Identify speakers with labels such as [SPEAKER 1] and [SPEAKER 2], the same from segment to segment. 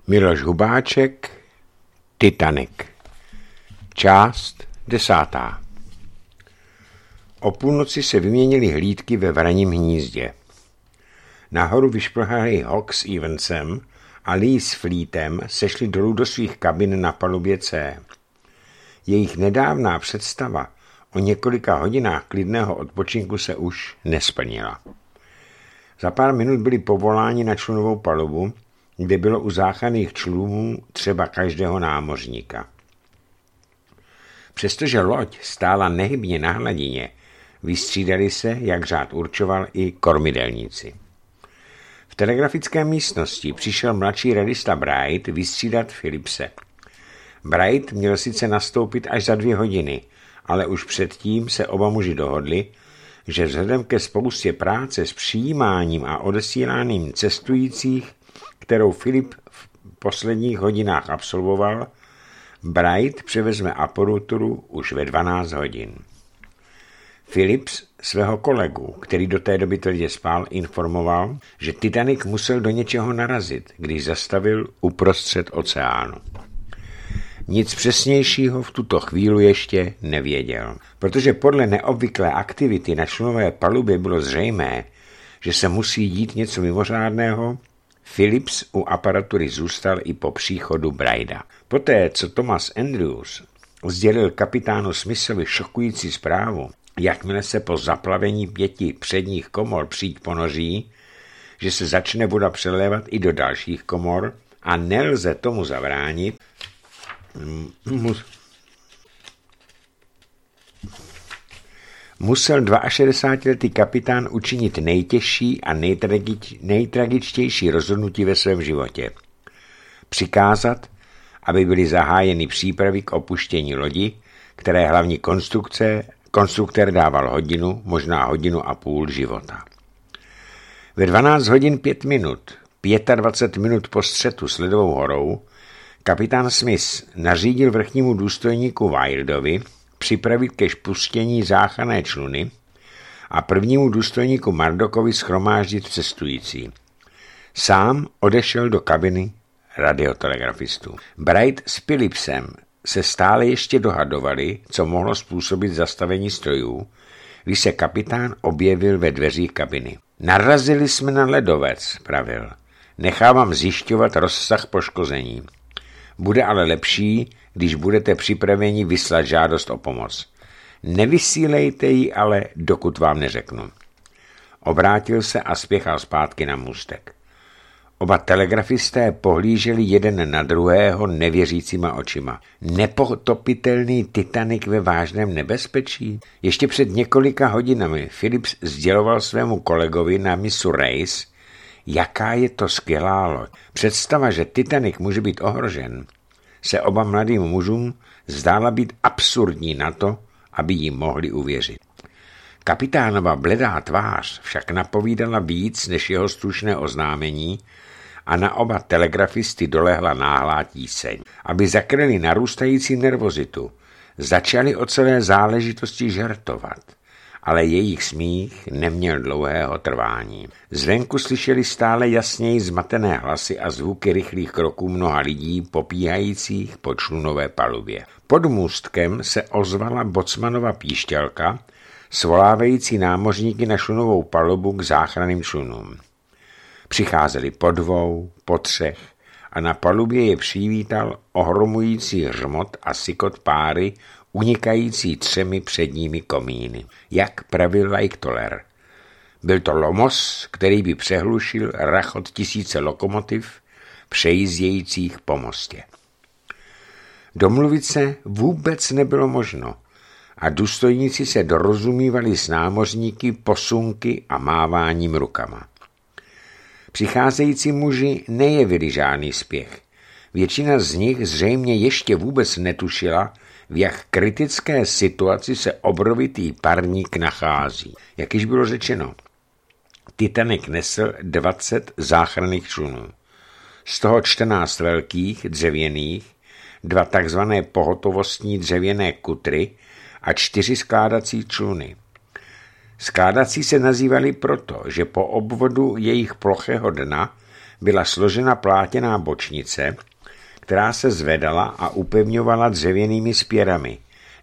[SPEAKER 1] Miloš Hubáček, Titanic. Část 10. O půlnoci se vyměnily hlídky ve Vraním hnízdě. Nahoru vyšplhali Hawk s Evansem a Lee s Fleetem sešli dolů do svých kabin na palubě C. Jejich nedávná představa o několika hodinách klidného odpočinku se už nesplnila. Za pár minut byli povoláni na člunovou palubu, kde bylo u záchranných člunů třeba každého námořníka. Přestože loď stála nehybně na hladině, vystřídali se, jak řád určoval, i kormidelníci. V telegrafické místnosti přišel mladší radista Bright vystřídat Philipse. Bright měl sice nastoupit až za 2 hodiny, ale už předtím se oba muži dohodli, že vzhledem ke spoustě práce s přijímáním a odesíláním cestujících, kterou Philip v posledních hodinách absolvoval, Bright převezme aparaturu už ve 12 hodin. Philips svého kolegu, který do té doby tvrdě spal, informoval, že Titanic musel do něčeho narazit, když zastavil uprostřed oceánu. Nic přesnějšího v tuto chvíli ještě nevěděl, protože podle neobvyklé aktivity na člunové palubě bylo zřejmé, že se musí dít něco mimořádného. Philips u aparatury zůstal i po příchodu Brighta. Poté, co Thomas Andrews sdělil kapitánu Smithovi šokující zprávu, jakmile se po zaplavení 5 předních komor příď ponoří, že se začne voda přelévat i do dalších komor a nelze tomu zabránit, musel 62letý kapitán učinit nejtěžší a nejtragičtější rozhodnutí ve svém životě. Přikázat, aby byly zahájeny přípravy k opuštění lodi, které hlavní konstruktér dával hodinu, možná 1,5 hodiny života. Ve 12 hodin 5 minut, 25 minut po střetu s ledovou horou, kapitán Smith nařídil vrchnímu důstojníku Wildovi připravit ke spuštění záchranné čluny a prvnímu důstojníku Murdockovi shromáždit cestující. Sám odešel do kabiny radiotelegrafistů. Bright s Philipsem se stále ještě dohadovali, co mohlo způsobit zastavení strojů, když se kapitán objevil ve dveřích kabiny. Narazili jsme na ledovec, pravil. Nechávám zjišťovat rozsah poškození. Bude ale lepší, když budete připraveni vyslat žádost o pomoc. Nevysílejte ji ale, dokud vám neřeknu. Obrátil se a spěchal zpátky na můstek. Oba telegrafisté pohlíželi jeden na druhého nevěřícíma očima. Nepotopitelný Titanic ve vážném nebezpečí? Ještě před několika hodinami Philips sděloval svému kolegovi na misu Race, jaká je to skvělá loď. Představa, že Titanic může být ohrožen, se oba mladým mužům zdála být absurdní na to, aby jim mohli uvěřit. Kapitánova bledá tvář však napovídala víc než jeho stručné oznámení a na oba telegrafisty dolehla náhlá tíseň. Aby zakryli narůstající nervozitu, začali o celé záležitosti žertovat, ale jejich smích neměl dlouhého trvání. Zvenku slyšeli stále jasněji zmatené hlasy a zvuky rychlých kroků mnoha lidí popíhajících po člunové palubě. Pod můstkem se ozvala bocmanova píšťalka, svolávající námořníky na člunovou palubu k záchranným člunům. Přicházeli po 2, po 3 a na palubě je přivítal ohromující hřmot a sykot páry unikající 3 předními komíny. Jak pravil Leichttoller. Byl to lomos, který by přehlušil rachot 1000 lokomotiv přejíždějících po mostě. Domluvit se vůbec nebylo možno a důstojníci se dorozumívali s námořníky posunky a máváním rukama. Přicházející muži nejevili žádný spěch. Většina z nich zřejmě ještě vůbec netušila, v jak kritické situaci se obrovitý parník nachází. Jak již bylo řečeno, Titanic nesl 20 záchranných člunů. Z toho 14 velkých, dřevěných, 2 takzvané pohotovostní dřevěné kutry a 4 skládací čluny. Skládací se nazývaly proto, že po obvodu jejich plochého dna byla složena plátěná bočnice, která se zvedala a upevňovala dřevěnými spěrami.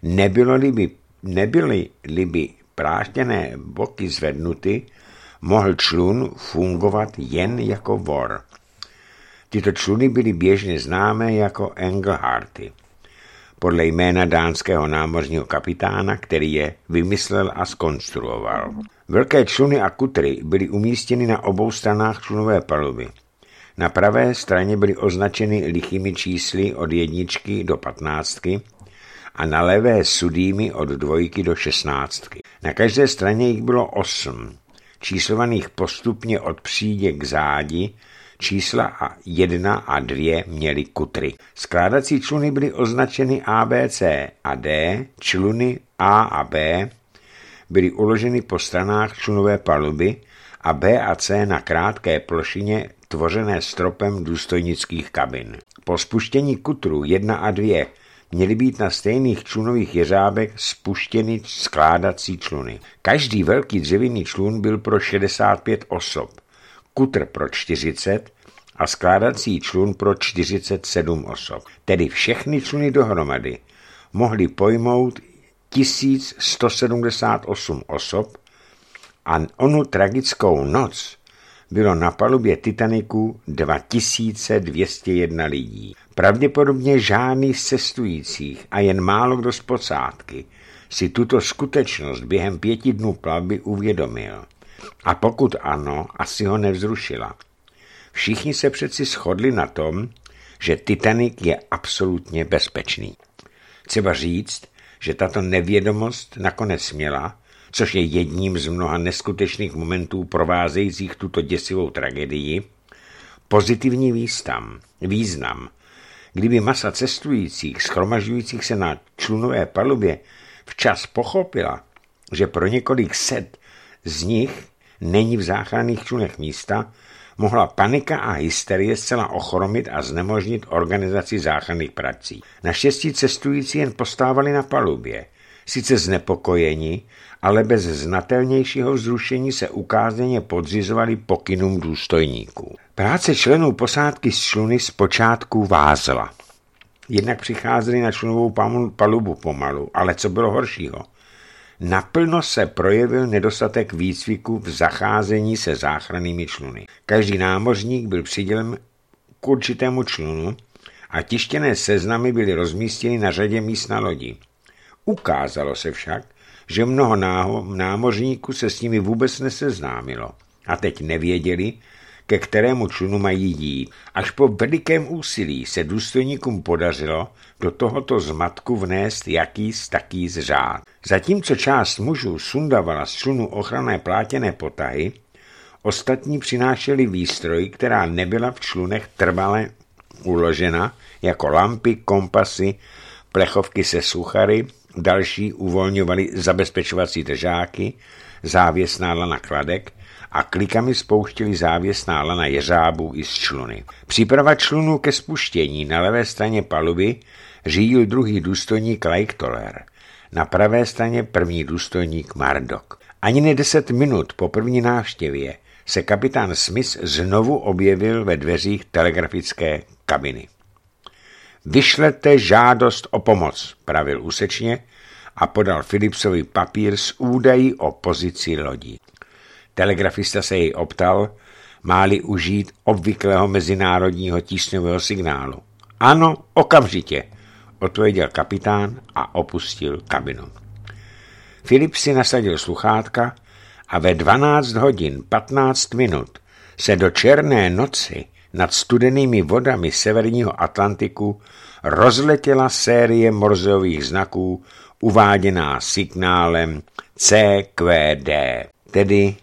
[SPEAKER 1] Nebyly by plátěné boky zvednuty, mohl člun fungovat jen jako vor. Tyto čluny byly běžně známé jako Engelharty, podle jména dánského námořního kapitána, který je vymyslel a zkonstruoval. Velké čluny a kutry byly umístěny na obou stranách člunové paluby. Na pravé straně byly označeny lichými čísly od 1 do 15 a na levé sudými od 2 do 16. Na každé straně jich bylo 8, číslovaných postupně od přídě k zádi. Čísla 1 a 2 měly kutry. Skládací čluny byly označeny A, B, C a D. Čluny A a B byly uloženy po stranách člunové paluby a B a C na krátké plošině tvořené stropem důstojnických kabin. Po spuštění kutrů 1 a 2 měly být na stejných člunových jeřábech spuštěny skládací čluny. Každý velký dřevěný člun byl pro 65 osob, kutr pro 40 a skládací člun pro 47 osob. Tedy všechny čluny dohromady mohly pojmout 1178 osob a onu tragickou noc bylo na palubě Titaniku 2201 lidí. Pravděpodobně žádný z cestujících a jen málo kdo z posádky si tuto skutečnost během 5 dnů plavby uvědomil. A pokud ano, asi ho nevzrušila. Všichni se přeci shodli na tom, že Titanic je absolutně bezpečný. Třeba říct, že tato nevědomost nakonec měla, což je jedním z mnoha neskutečných momentů provázejících tuto děsivou tragédii, pozitivní význam. Kdyby masa cestujících, shromažďujících se na člunové palubě, včas pochopila, že pro několik set z nich není v záchranných člunech místa, mohla panika a hysterie zcela ochromit a znemožnit organizaci záchranných prací. Naštěstí cestující jen postávali na palubě. Sice znepokojeni, ale bez znatelnějšího vzrušení se ukázaně podřizovali pokynům důstojníků. Práce členů posádky z čluny zpočátku vázla. Jednak přicházeli na člunovou palubu pomalu, ale co bylo horšího? Naplno se projevil nedostatek výcviku v zacházení se záchrannými čluny. Každý námořník byl přidělen k určitému člunu a tištěné seznamy byly rozmístěny na řadě míst na lodi. Ukázalo se však, že mnoho námořníků se s nimi vůbec neseznámilo a teď nevěděli, ke kterému člunu mají jít. Až po velikém úsilí se důstojníkům podařilo do tohoto zmatku vnést jakýs taký řád. Zatímco část mužů sundavala z člunu ochranné plátěné potahy, ostatní přinášeli výstroj, která nebyla v člunech trvale uložena, jako lampy, kompasy, plechovky se suchary, další uvolňovali zabezpečovací držáky, závěsná lana kladek a klikami spouštěli závěsná lana jeřábů i z čluny. Příprava člunu ke spuštění na levé straně paluby řídil druhý důstojník Leichtoller, na pravé straně první důstojník Murdoch. Ani ne 10 minut po první návštěvě se kapitán Smith znovu objevil ve dveřích telegrafické kabiny. Vyšlete žádost o pomoc, pravil úsečně a podal Phillipsovi papír s údají o pozici lodí. Telegrafista se jej optal, má-li užít obvyklého mezinárodního tísňového signálu. Ano, okamžitě, odpověděl kapitán a opustil kabinu. Phillips si nasadil sluchátka a ve 12 hodin 15 minut se do černé noci nad studenými vodami severního Atlantiku rozletěla série morzeových znaků uváděná signálem CQD, tedy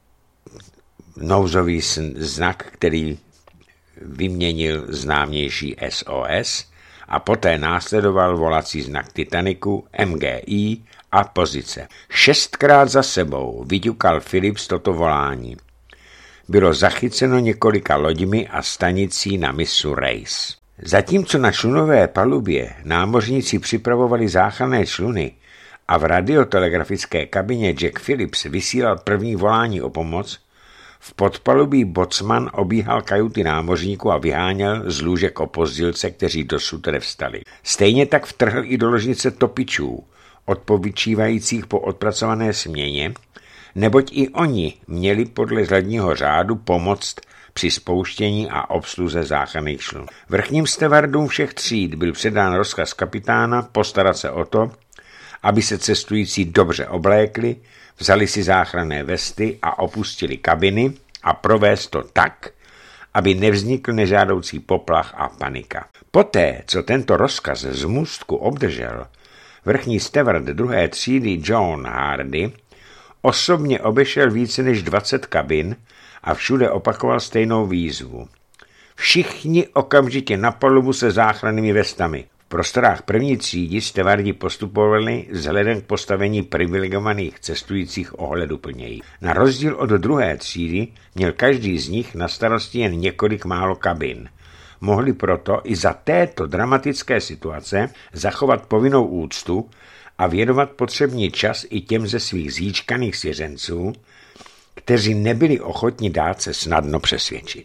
[SPEAKER 1] nouzový znak, který vyměnil známější SOS, a poté následoval volací znak Titaniku, MGI a pozice. 6krát za sebou vyťukal Phillips toto volání. Bylo zachyceno několika loďmi a stanicí na mysu Race. Zatímco na člunové palubě námořníci připravovali záchranné čluny a v radiotelegrafické kabině Jack Phillips vysílal první volání o pomoc, V podpalubí bocman obíhal kajuty námořníků a vyháněl z lůžek opozdělce, kteří dosud nevstali. Stejně tak vtrhl i do ložnice topičů, odpočívajících po odpracované směně, neboť i oni měli podle hradního řádu pomoct při spouštění a obsluze záchranných člunů. Vrchním stevardům všech tříd byl předán rozkaz kapitána postarat se o to, aby se cestující dobře oblékli, vzali si záchranné vesty a opustili kabiny a provést to tak, aby nevznikl nežádoucí poplach a panika. Poté, co tento rozkaz z můstku obdržel, vrchní steward druhé třídy John Hardy osobně obešel více než 20 kabin a všude opakoval stejnou výzvu. Všichni okamžitě na palubu se záchrannými vestami. V prostorách první třídy stevardi postupovali vzhledem k postavení privilegovaných cestujících ohleduplněji. Na rozdíl od druhé třídy měl každý z nich na starosti jen několik málo kabin. Mohli proto i za této dramatické situace zachovat povinnou úctu a věnovat potřebný čas i těm ze svých zíčkaných svěřenců, kteří nebyli ochotni dát se snadno přesvědčit.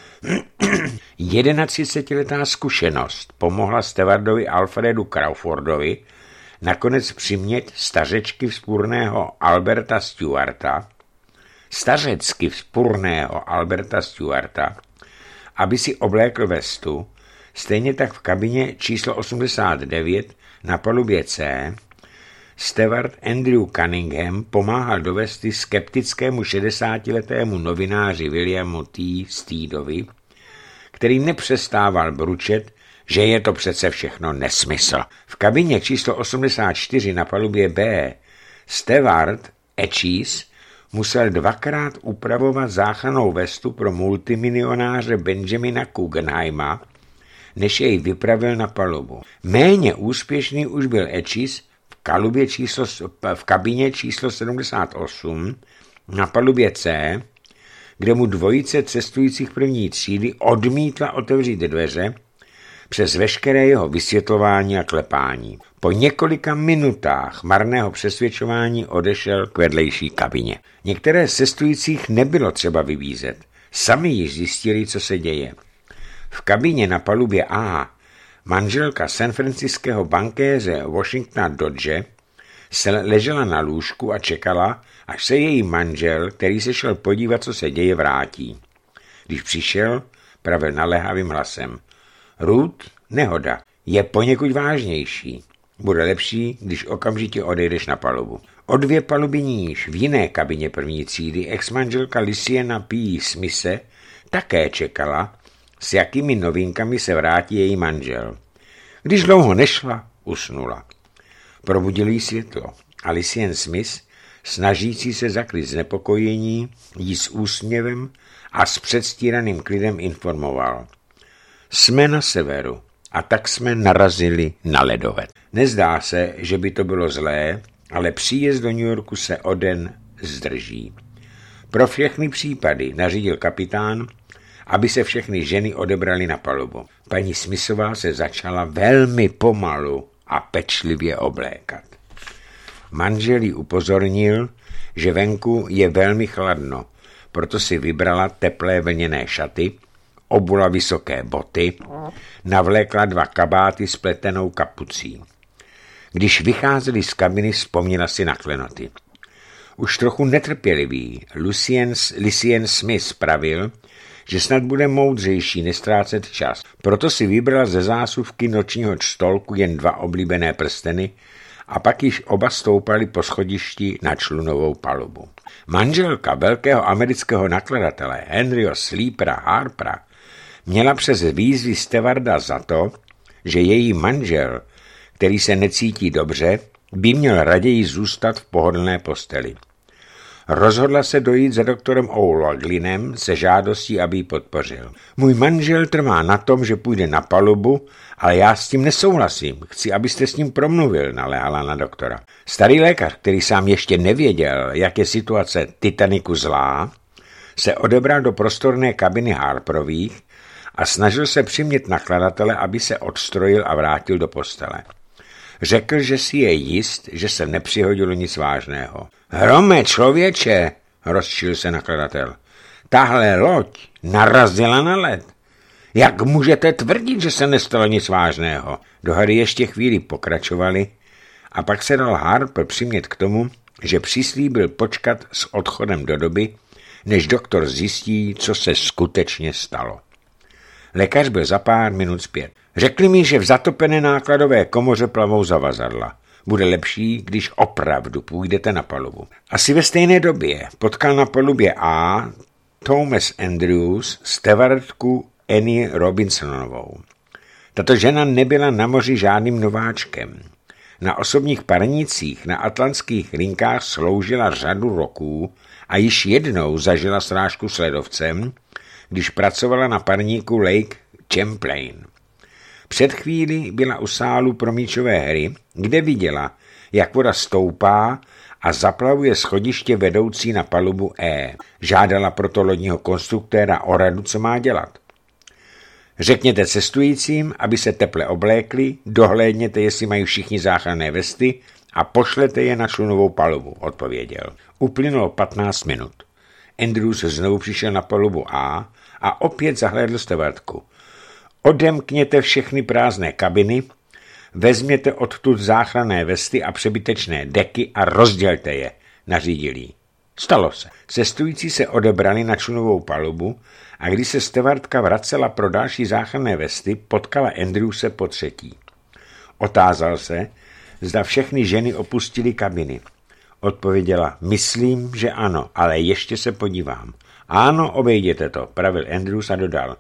[SPEAKER 1] 31letá zkušenost pomohla stewardovi Alfredu Crawfordovi nakonec přimět stařecky vzpůrného Alberta Stewarta, aby si oblékl vestu, stejně tak v kabině číslo 89 na palubě C steward Andrew Cunningham pomáhal do vesty skeptickému 60letému novináři Williamu T. Steedovi, který nepřestával bručet, že je to přece všechno nesmysl. V kabině číslo 84 na palubě B steward Etchis musel dvakrát upravovat záchrannou vestu pro multimilionáře Benjamina Guggenheima, než jej vypravil na palubu. Méně úspěšný už byl Etchis v kabině číslo 78 na palubě C, kde mu dvojice cestujících první třídy odmítla otevřít dveře přes veškeré jeho vysvětlování a klepání. Po několika minutách marného přesvědčování odešel k vedlejší kabině. Některé z cestujících nebylo třeba vybízet. Sami již zjistili, co se děje. V kabině na palubě A manželka sanfranciského bankéře Washingtona Dodge se ležela na lůžku a čekala, až se její manžel, který se šel podívat, co se děje, vrátí. Když přišel, pravil naléhavým hlasem: Ruth, nehoda je poněkud vážnější. Bude lepší, když okamžitě odejdeš na palubu. O 2 paluby níž v jiné kabině první třídy ex-manželka Lysiana P. Smise také čekala, s jakými novinkami se vrátí její manžel. Když dlouho nešla, usnula. Probudil jí světlo a Lysian Smith, snažící se zakrýt znepokojení, jí s úsměvem a s předstíraným klidem informoval: Jsme na severu a tak jsme narazili na ledovec. Nezdá se, že by to bylo zlé, ale příjezd do New Yorku se o den zdrží. Pro všechny případy nařídil kapitán, aby se všechny ženy odebrali na palubu. Paní Smithová se začala velmi pomalu a pečlivě oblékat. Manžel jí upozornil, že venku je velmi chladno, proto si vybrala teplé vlněné šaty, obula vysoké boty, navlékla 2 kabáty s pletenou kapucí. Když vycházeli z kabiny, vzpomněla si na klenoty. Už trochu netrpělivý Lysian Smith pravil, že snad bude moudřejší nestrácet čas. Proto si vybrala ze zásuvky nočního stolku jen 2 oblíbené prsteny a pak již oba stoupali po schodišti na člunovou palubu. Manželka velkého amerického nakladatele Henryho Sleepera Harpera měla přes výzvy stewarda za to, že její manžel, který se necítí dobře, by měl raději zůstat v pohodlné posteli. Rozhodla se dojít za doktorem O'Louglinem se žádostí, aby ji podpořil. Můj manžel trvá na tom, že půjde na palubu, ale já s tím nesouhlasím. Chci, abyste s ním promluvil, naléhala na doktora. Starý lékař, který sám ještě nevěděl, jak je situace Titaniku zlá, se odebral do prostorné kabiny Harperových a snažil se přimět nakladatele, aby se odstrojil a vrátil do postele. Řekl, že si je jist, že se nepřihodilo nic vážného. Hrome, člověče, rozčil se nakladatel. Tahle loď narazila na led. Jak můžete tvrdit, že se nestalo nic vážného? Dohady ještě chvíli pokračovaly a pak se dal Harper přimět k tomu, že přislíbil počkat s odchodem do doby, než doktor zjistí, co se skutečně stalo. Lékař byl za pár minut zpět. Řekli mi, že v zatopené nákladové komoře plavou zavazadla. Bude lepší, když opravdu půjdete na palubu. Asi ve stejné době potkal na palubě A Thomas Andrews stevardku Annie Robinsonovou. Tato žena nebyla na moři žádným nováčkem. Na osobních parnicích na atlantských linkách sloužila řadu roků a již jednou zažila srážku s ledovcem, když pracovala na parníku Lake Champlain. Před chvílí byla u sálu pro míčové hry, kde viděla, jak voda stoupá a zaplavuje schodiště vedoucí na palubu E. Žádala proto lodního konstruktéra o radu, co má dělat. Řekněte cestujícím, aby se teple oblékli, dohlédněte, jestli mají všichni záchranné vesty a pošlete je na člunovou palubu, odpověděl. Uplynulo 15 minut. Andrews znovu přišel na palubu A a opět zahlédl stevardku. Odemkněte všechny prázdné kabiny, vezměte odtud záchranné vesty a přebytečné deky a rozdělte je, nařídil jí. Stalo se. Cestující se odebrali na člunovou palubu a když se stevardka vracela pro další záchranné vesty, potkala Andrewse po třetí. Otázal se, zda všechny ženy opustily kabiny. Odpověděla, myslím, že ano, ale ještě se podívám. Ano, obejděte to, pravil Andrews a dodal.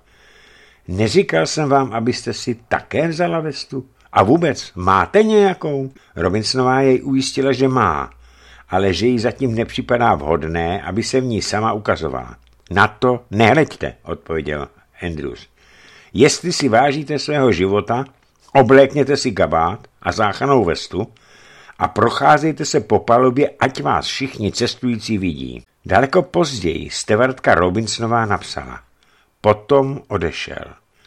[SPEAKER 1] Neříkal jsem vám, abyste si také vzala vestu? A vůbec, máte nějakou? Robinsonová jej ujistila, že má, ale že jí zatím nepřipadá vhodné, aby se v ní sama ukazovala. Na to nehleďte, odpověděl Andrews. Jestli si vážíte svého života, oblékněte si kabát a záchrannou vestu a procházejte se po palubě, ať vás všichni cestující vidí. Daleko později stevardka Robinsonová napsala. Potom odešel.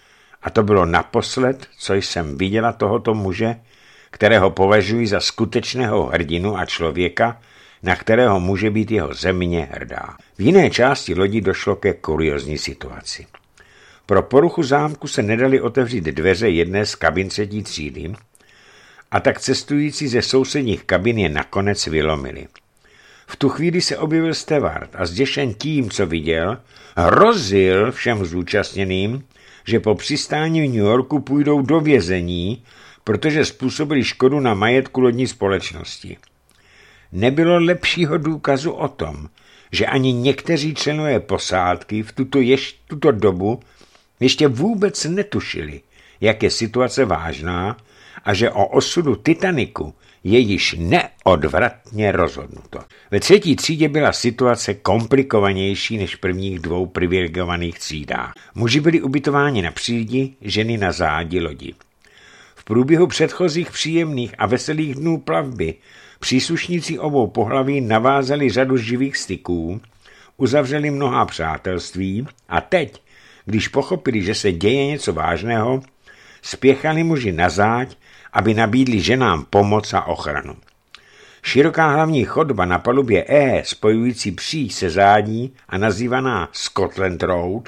[SPEAKER 1] A to bylo naposled, co jsem viděla tohoto muže, kterého považuji za skutečného hrdinu a člověka, na kterého může být jeho země hrdá. V jiné části lodi došlo ke kuriózní situaci. Pro poruchu zámku se nedali otevřít dveře jedné z kabin třetí třídy a tak cestující ze sousedních kabin je nakonec vylomili. V tu chvíli se objevil stevard a zděšen tím, co viděl, hrozil všem zúčastněným, že po přistání v New Yorku půjdou do vězení, protože způsobili škodu na majetku lodní společnosti. Nebylo lepšího důkazu o tom, že ani někteří členové posádky v tuto dobu ještě vůbec netušili, jak je situace vážná a že o osudu Titaniku je již neodvratně rozhodnuto. Ve třetí třídě byla situace komplikovanější než v prvních dvou privilegovaných třídách. Muži byli ubytováni na přídi, ženy na zádi lodi. V průběhu předchozích příjemných a veselých dnů plavby příslušníci obou pohlaví navázali řadu živých styků, uzavřeli mnohá přátelství a teď, když pochopili, že se děje něco vážného, spěchali muži na záď, aby nabídli ženám pomoc a ochranu. Široká hlavní chodba na palubě E, spojující příď se zádí a nazývaná Scotland Road,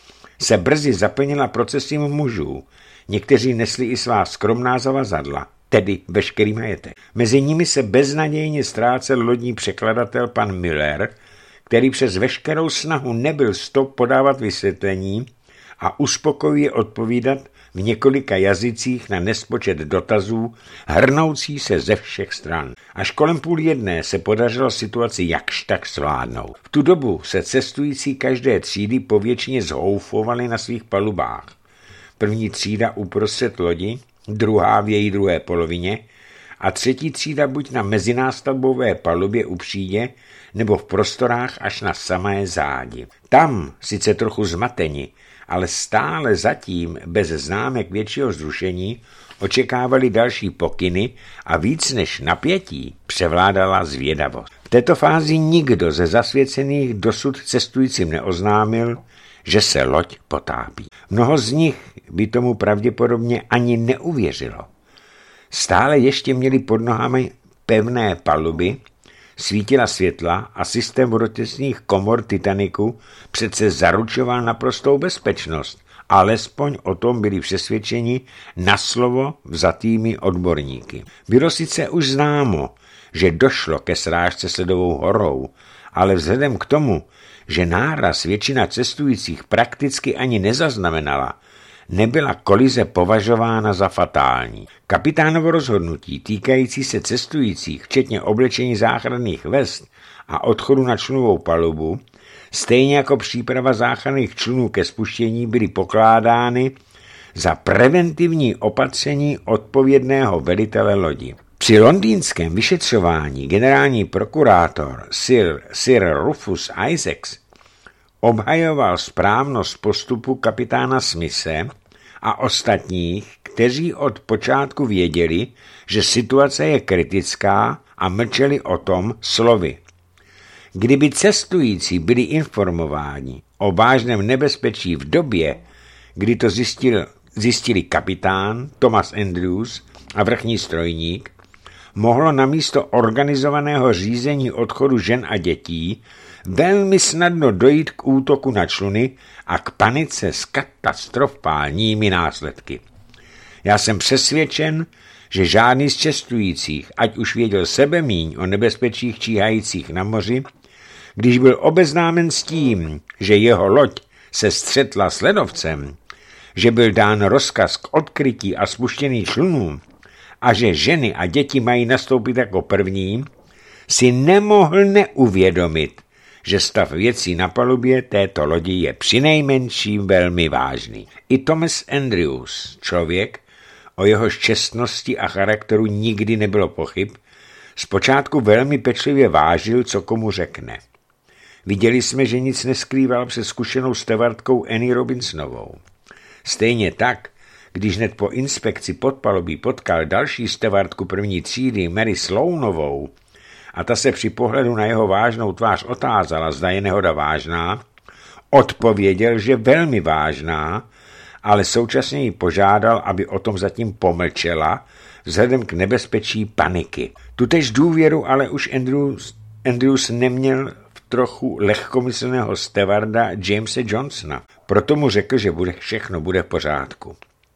[SPEAKER 1] se brzy zaplnila procesím mužů. Někteří nesli i svá skromná zavazadla, tedy veškerý majetek. Mezi nimi se beznadějně ztrácel lodní překladatel pan Miller, který přes veškerou snahu nebyl stop podávat vysvětlení a uspokojivě odpovídat v několika jazycích na nespočet dotazů, hrnoucí se ze všech stran. Až kolem 12:30 se podařilo situaci jakž tak zvládnout. V tu dobu se cestující každé třídy povětšině zhoufovali na svých palubách. První třída uprostřed lodi, druhá v její druhé polovině a třetí třída buď na mezinástavbové palubě u přídě, nebo v prostorách až na samé zádi. Tam, sice trochu zmateni, ale stále zatím bez známek většího vzrušení, očekávali další pokyny a víc než napětí převládala zvědavost. V této fázi nikdo ze zasvěcených dosud cestujícím neoznámil, že se loď potápí. Mnoho z nich by tomu pravděpodobně ani neuvěřilo. Stále ještě měli pod nohami pevné paluby, svítila světla a systém vodotěsných komor Titaniku přece zaručoval naprostou bezpečnost. Alespoň o tom byli přesvědčeni na slovo vzatými odborníky. Bylo sice už známo, že došlo ke srážce s ledovou horou, ale vzhledem k tomu, že náraz většina cestujících prakticky ani nezaznamenala, nebyla kolize považována za fatální. Kapitánovo rozhodnutí týkající se cestujících, včetně oblečení záchranných vest a odchodu na člunovou palubu, stejně jako příprava záchranných člunů ke spuštění, byly pokládány za preventivní opatření odpovědného velitele lodi. Při londýnském vyšetřování generální prokurátor Sir Rufus Isaacs obhajoval správnost postupu kapitána Smithe a ostatních, kteří od počátku věděli, že situace je kritická a mlčeli o tom slovy. Kdyby cestující byli informováni o vážném nebezpečí v době, kdy to zjistili kapitán Thomas Andrews a vrchní strojník, mohlo namísto organizovaného řízení odchodu žen a dětí velmi snadno dojít k útoku na čluny a k panice s katastrofálními následky. Já jsem přesvědčen, že žádný z cestujících, ať už věděl sebemíň o nebezpečích číhajících na moři, když byl obeznámen s tím, že jeho loď se střetla s ledovcem, že byl dán rozkaz k odkrytí a spuštění člunů a že ženy a děti mají nastoupit jako první, si nemohl neuvědomit, že stav věcí na palubě této lodi je přinejmenším velmi vážný. I Thomas Andrews, člověk, o jehož čestnosti a charakteru nikdy nebylo pochyb, zpočátku velmi pečlivě vážil, co komu řekne. Viděli jsme, že nic neskrýval před zkušenou stevardkou Annie Robinsonovou. Stejně tak, když hned po inspekci podpalubí potkal další stevardku první třídy Mary Sloanovou a ta se při pohledu na jeho vážnou tvář otázala, zda je nehoda vážná, odpověděl, že velmi vážná, ale současně ji požádal, aby o tom zatím pomlčela, vzhledem k nebezpečí paniky. Tutež důvěru ale už Andrews neměl v trochu lehkomyslného stevarda Jamesa Johnsona, proto mu řekl, že všechno bude v pořádku.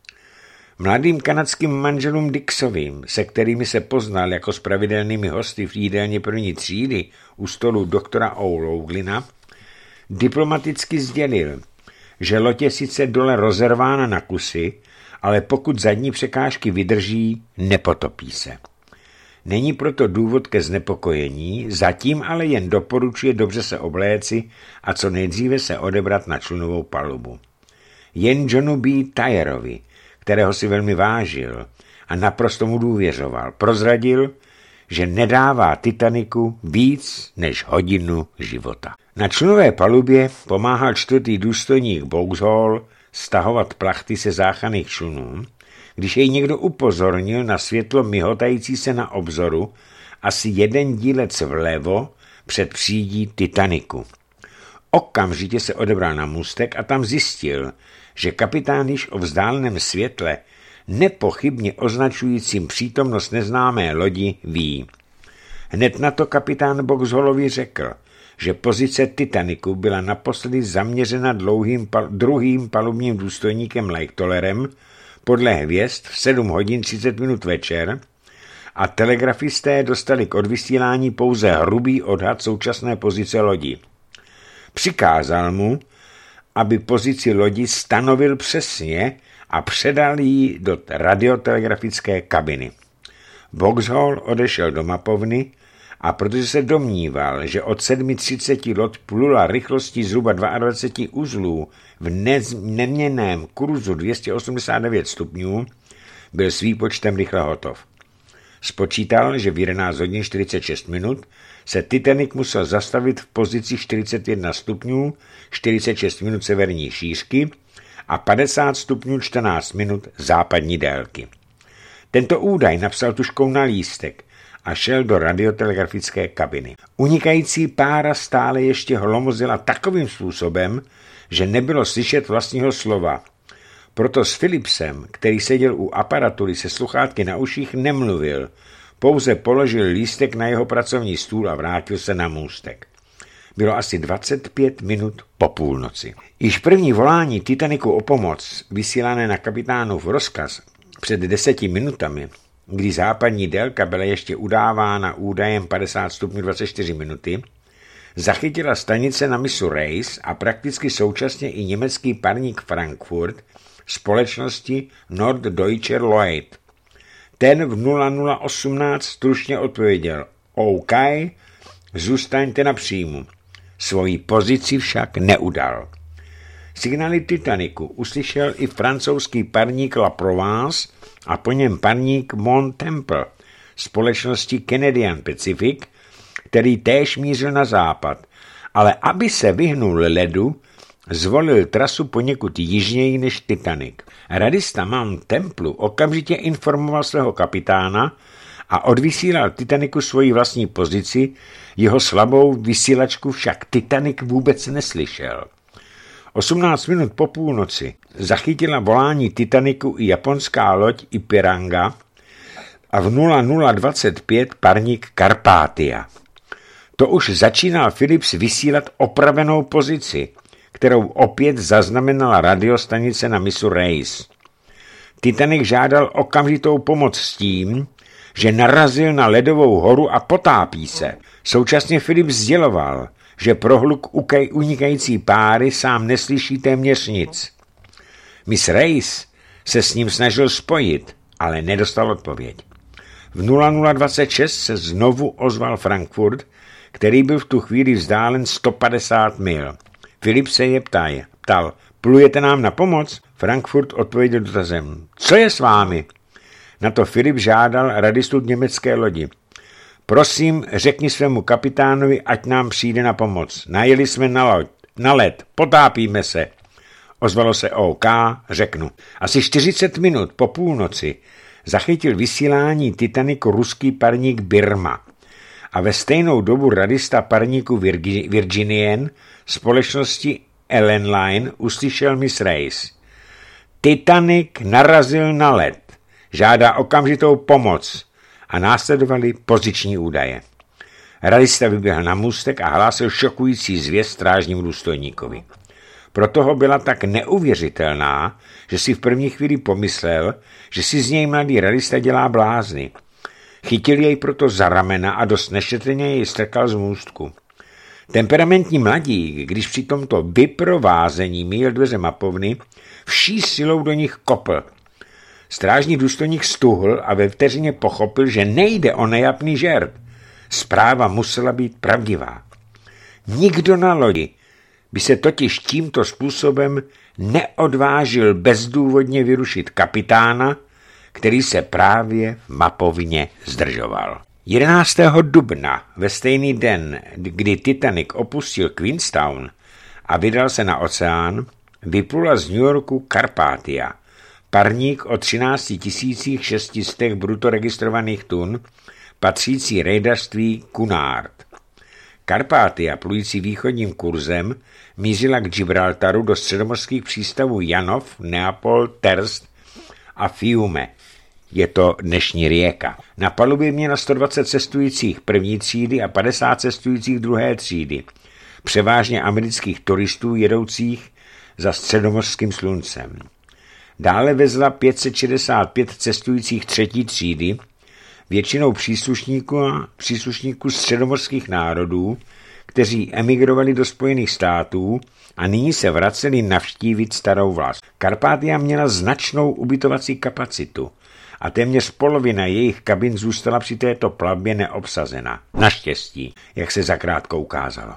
[SPEAKER 1] Mladým kanadským manželům Dixovým, se kterými se poznal jako s pravidelnými hosty v jídelně první třídy u stolu doktora O'Louglina, diplomaticky sdělil, že loď je sice dole rozervána na kusy, ale pokud zadní překážky vydrží, nepotopí se. Není proto důvod ke znepokojení, zatím ale jen doporučuje dobře se obléci a co nejdříve se odebrat na člunovou palubu. Jen Johnu B. Tyerovi, kterého si velmi vážil a naprosto mu důvěřoval, prozradil, že nedává Titaniku víc než hodinu života. Na člunové palubě pomáhal 4. důstojník Vauxhall stahovat plachty se záchranných člunů, když jej někdo upozornil na světlo mihotající se na obzoru asi jeden dílec vlevo před přídí Titaniku. Okamžitě se odebral na můstek a tam zjistil, že kapitán již o vzdáleném světle, nepochybně označujícím přítomnost neznámé lodi, ví. Hned na to kapitán Vauxhallovi řekl, že pozice Titaniku byla naposledy zaměřena druhým palubním důstojníkem Lightolerem podle hvězd v 7 hodin 30 minut večer a telegrafisté dostali k odvysílání pouze hrubý odhad současné pozice lodi. Přikázal mu, aby pozici lodi stanovil přesně a předal ji do radiotelegrafické kabiny. Vauxhall odešel do mapovny a protože se domníval, že od 7:30 loď plula rychlostí zhruba 22 uzlů v neměnném kurzu 289 stupňů, byl s výpočtem rychle hotov. Spočítal, že v 11 hodin 46 minut se Titanic musel zastavit v pozici 41 stupňů 46 minut severní šířky a 50 stupňů 14 minut západní délky. Tento údaj napsal tužkou na lístek a šel do radiotelegrafické kabiny. Unikající pára stále ještě hlomozila takovým způsobem, že nebylo slyšet vlastního slova. Proto s Philipsem, který seděl u aparatury se sluchátky na uších, nemluvil. pouze položil lístek na jeho pracovní stůl a vrátil se na můstek. Bylo asi 25 minut po půlnoci. Již první volání Titaniku o pomoc, vysílané na kapitánův rozkaz před 10 minutami, kdy západní délka byla ještě udávána údajem 50 stupňů 24 minuty, zachytila stanice na mysu Reis a prakticky současně i německý parník Frankfurt společnosti Norddeutscher Lloyd. Ten v 0018 stručně odpověděl: OK, zůstaňte na příjmu. Svoji pozici však neudal. Signály Titaniku uslyšel i francouzský parník La Provence a po něm parník Mont Temple společnosti Canadian Pacific, který též mířil na západ, ale aby se vyhnul ledu, zvolil trasu poněkud jižněji než Titanic. Radista Mont Temple okamžitě informoval svého kapitána a odvysílal Titaniku svoji vlastní pozici, jeho slabou vysílačku však Titanic vůbec neslyšel. 18 minut po půlnoci zachytila volání Titaniku i japonská loď Ipiranga a v 0025 parník Carpathia. To už začínal Phillips vysílat opravenou pozici, kterou opět zaznamenala radiostanice na mysu Reis. Titanic žádal okamžitou pomoc s tím, že narazil na ledovou horu a potápí se. Současně Phillips sděloval, že pro hluk unikající páry sám neslyší téměř nic. Miss Reis se s ním snažil spojit, ale nedostal odpověď. V 0026 se znovu ozval Frankfurt, který byl v tu chvíli vzdálen 150 mil. Philips se je ptal: plujete nám na pomoc? Frankfurt odpověděl dotazem: co je s vámi? Na to Philips žádal radistu německé lodi: prosím, řekni svému kapitánovi, ať nám přijde na pomoc. Najeli jsme na led, potápíme se. Ozvalo se OK, řeknu. Asi 40 minut po půlnoci zachytil vysílání Titaniku ruský parník Birma a ve stejnou dobu radista parníku Virginien společnosti Ellen Line uslyšel Miss Reis: Titanic narazil na led, žádá okamžitou pomoc, a následovaly poziční údaje. Radista vyběhl na můstek a hlásil šokující zvěst strážnímu důstojníkovi. Pro toho byla tak neuvěřitelná, že si v první chvíli pomyslel, že si z něj mladý radista dělá blázny. Chytil jej proto za ramena a dost nešetrně jej strkal z můstku. Temperamentní mladík, když při tomto vyprovázení míjel dveře mapovny, vší silou do nich kopl. Strážní důstojník stuhl a ve vteřině pochopil, že nejde o nejapný žert. Zpráva musela být pravdivá. Nikdo na lodi by se totiž tímto způsobem neodvážil bezdůvodně vyrušit kapitána, který se právě v mapovně zdržoval. 11. dubna, ve stejný den, kdy Titanic opustil Queenstown a vydal se na oceán, vyplula z New Yorku Carpathia, parník o 13 600 bruto registrovaných tun, patřící rejdařství Cunard. Carpathia, plující východním kurzem, mířila k Gibraltaru do středomořských přístavů Janov, Neapol, Terst a Fiume. Je to dnešní Rijeka. Na palubě měla 120 cestujících první třídy a 50 cestujících druhé třídy, převážně amerických turistů jedoucích za středomořským sluncem. Dále vezla 565 cestujících třetí třídy, většinou příslušníků středomořských národů, kteří emigrovali do Spojených států a nyní se vraceli navštívit starou vlast. Carpathia měla značnou ubytovací kapacitu a téměř polovina jejich kabin zůstala při této plavbě neobsazena. Naštěstí, jak se zakrátko ukázalo.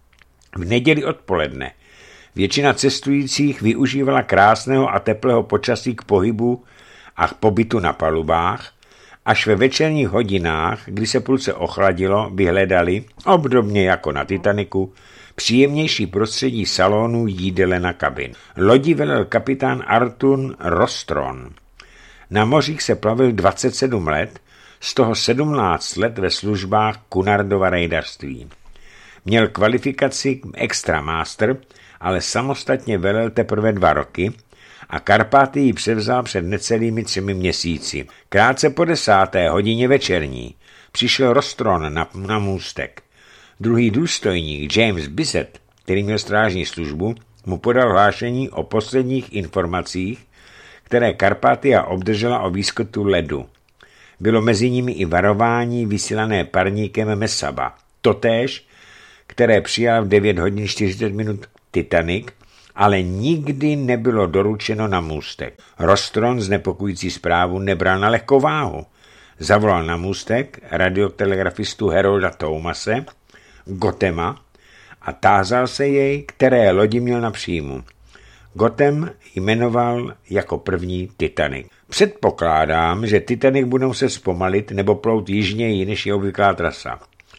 [SPEAKER 1] V neděli odpoledne většina cestujících využívala krásného a teplého počasí k pohybu a k pobytu na palubách, až ve večerních hodinách, kdy se prudce ochladilo, vyhledali, obdobně jako na Titaniku, příjemnější prostředí salonů jídelen a kabin. Lodi velel kapitán Arthur Rostron. Na mořích se plavil 27 let, z toho 17 let ve službách Cunardova rejdařství. Měl kvalifikaci extra master, ale samostatně velel teprve 2 roky a Karpaty ji převzal před necelými 3 měsíci. Krátce po 10. hodině večerní přišel Rostron na můstek. Druhý důstojník James Bissett, který měl strážní službu, mu podal hlášení o posledních informacích, které Karpatia obdržela o výskytu ledu. Bylo mezi nimi i varování vysílané parníkem Mesaba, totéž, které přijal v 9 hodin 40 minut Titanic, ale nikdy nebylo doručeno na můstek. Rostron znepokojící zprávu nebral na lehkou váhu. Zavolal na můstek radiotelegrafistu Harolda Thomase, Gothema, a tázal se jej, které lodi měl na příjmu. Gothem jmenoval jako první Titanic. Předpokládám, že Titanic budou se zpomalit nebo plout jižněji, než je obvyklá trasa.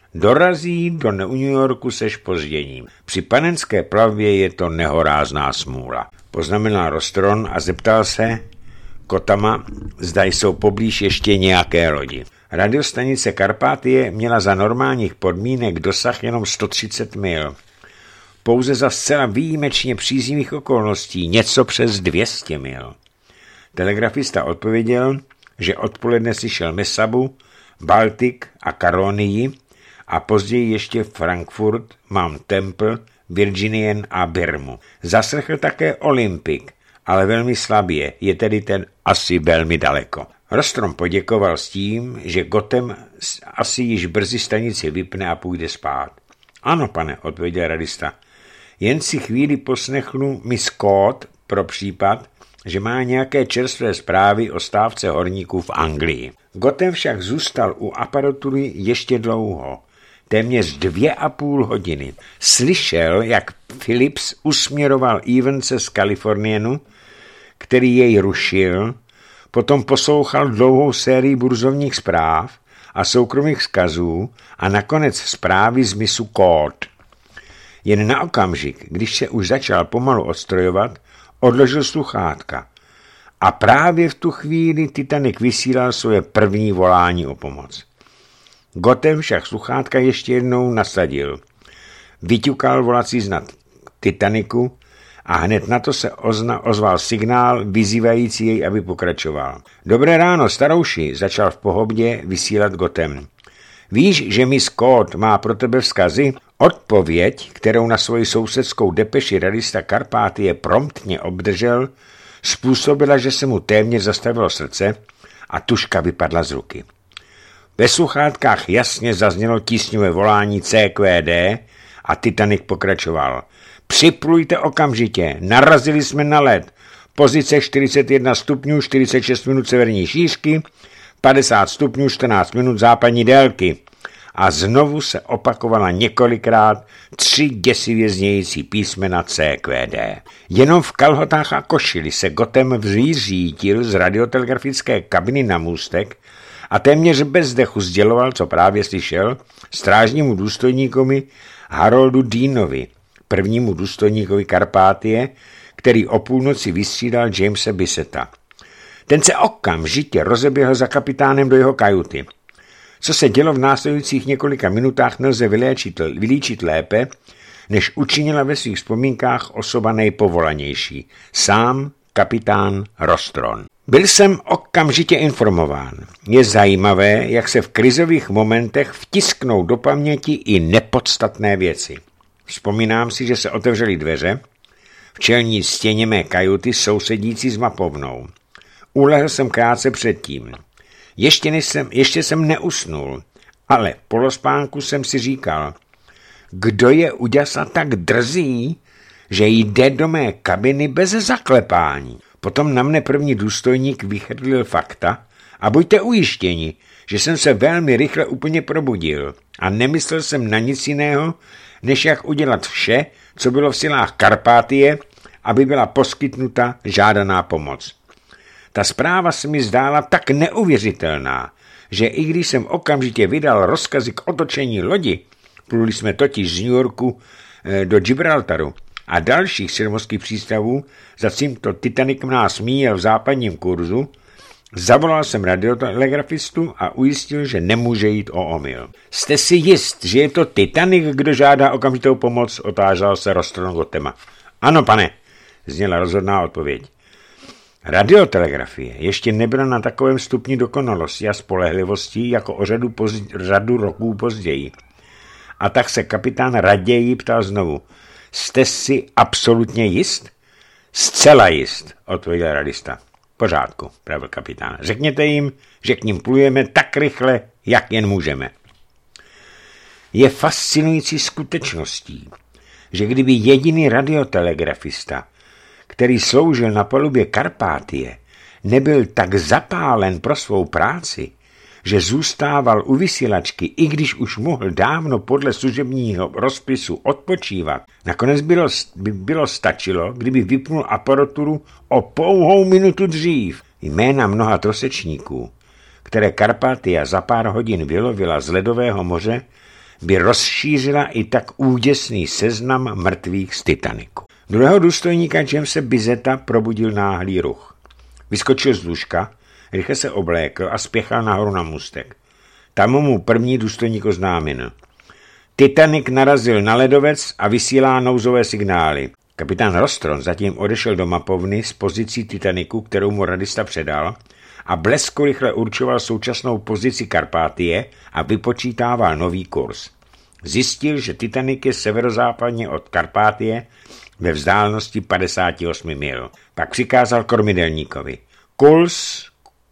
[SPEAKER 1] Dorazí do New Yorku se zpožděním. Při panenské plavbě je to nehorázná smůla. Poznamenal Rostron a zeptal se Gothema, zda jsou poblíž ještě nějaké lodi. Radiostanice Karpatie měla za normálních podmínek dosah jenom 130 mil. Pouze za zcela výjimečně příznivých okolností něco přes 200 mil. Telegrafista odpověděl, že odpoledne slyšel Mesabu, Baltik a Karonii a později ještě Frankfurt, Mount Temple, Virginien a Birmu. Zaslechl také Olympic, ale velmi slabě, je tedy ten asi velmi daleko. Rostron poděkoval s tím, že Gothem asi již brzy stanici vypne a půjde spát. Ano, pane, odpověděl radista. Jen si chvíli poslechnu Miss Scott pro případ, že má nějaké čerstvé zprávy o stávce horníků v Anglii. Gothem však zůstal u aparatury ještě dlouho, téměř 2,5 hodiny. Slyšel, jak Phillips usměroval Evanse z Kalifornienu, který jej rušil, potom poslouchal dlouhou sérii burzovních zpráv a soukromých vzkazů a nakonec zprávy z misu Cod. Jen na okamžik, když se už začal pomalu odstrojovat, odložil sluchátka. A právě v tu chvíli Titanic vysílal svoje první volání o pomoc. Gothem však sluchátka ještě jednou nasadil. Vyťukal volací znak Titanicu a hned na to se ozval signál vyzývající jej, aby pokračoval. Dobré ráno, starouši, začal v pohobě vysílat Gothem. Víš, že Miss Scott má pro tebe vzkazy? Odpověď, kterou na svoji sousedskou depeši radista Karpatie promptně obdržel, způsobila, že se mu téměř zastavilo srdce a tužka vypadla z ruky. Ve sluchátkách jasně zaznělo tísňové volání CQD a Titanic pokračoval. Připlujte okamžitě, narazili jsme na led. Pozice 41 stupňů 46 minut severní šířky, 50 stupňů 14 minut západní délky. A znovu se opakovala několikrát 3 děsivě znějící písmena CQD. Jenom v kalhotách a košili se Gothem vyřídil z radiotelegrafické kabiny na můstek a téměř bez dechu sděloval, co právě slyšel, strážnímu důstojníkovi Haroldu Deanovi, prvnímu důstojníkovi Karpatie, který o půlnoci vystřídal Jamese Bissetta. Ten se okamžitě rozeběhl za kapitánem do jeho kajuty. Co se dělo v následujících několika minutách, nelze vylíčit lépe, než učinila ve svých vzpomínkách osoba nejpovolanější, sám kapitán Rostron. Byl jsem okamžitě informován. Je zajímavé, jak se v krizových momentech vtisknou do paměti i nepodstatné věci. Vzpomínám si, že se otevřely dveře v čelní stěně mé kajuty sousedící s mapovnou. Ulehl jsem krátce předtím. Ještě jsem neusnul, ale v polospánku jsem si říkal, kdo je uděsa tak drzý, že jde do mé kabiny bez zaklepání. Potom na mne první důstojník vychrlil fakta a buďte ujištěni, že jsem se velmi rychle úplně probudil a nemyslel jsem na nic jiného, než jak udělat vše, co bylo v silách Karpatie, aby byla poskytnuta žádaná pomoc. Ta zpráva se mi zdála tak neuvěřitelná, že i když jsem okamžitě vydal rozkazy k otočení lodi, pluli jsme totiž z New Yorku do Gibraltaru a dalších středomořských přístavů, zacím to Titanic nás míjel v západním kurzu, zavolal jsem radiotelegrafistu a ujistil, že nemůže jít o omyl. Jste si jist, že je to Titanic, kdo žádá okamžitou pomoc, otázal se Rostron Gothema. Ano, pane, zněla rozhodná odpověď. Radiotelegrafie ještě nebyla na takovém stupni dokonalosti a spolehlivosti jako o řadu roků později. A tak se kapitán raději ptal znovu. Jste si absolutně jist? Zcela jist, odpověděl radista. Pořádku, pravil kapitán. Řekněte jim, že k ním plujeme tak rychle, jak jen můžeme. Je fascinující skutečností, že kdyby jediný radiotelegrafista, který sloužil na palubě Karpátie, nebyl tak zapálen pro svou práci, že zůstával u vysílačky, i když už mohl dávno podle služebního rozpisu odpočívat, nakonec bylo stačilo, kdyby vypnul aparaturu o pouhou minutu dřív. Jména mnoha trosečníků, které Karpatia za pár hodin vylovila z ledového moře, by rozšířila i tak úděsný seznam mrtvých z Titaniku. Druhého důstojníka Jamese Bizeta probudil náhlý ruch. Vyskočil z lůžka, rychle se oblékl a spěchal nahoru na můstek. Tam mu první důstojník oznámil. Titanic narazil na ledovec a vysílá nouzové signály. Kapitán Rostron zatím odešel do mapovny z pozicí Titaniku, kterou mu radista předal, a blesko rychle určoval současnou pozici Karpátie a vypočítával nový kurz. Zjistil, že Titanic je severozápadně od Karpátie ve vzdálenosti 58 mil. Pak přikázal kormidelníkovi. Kurz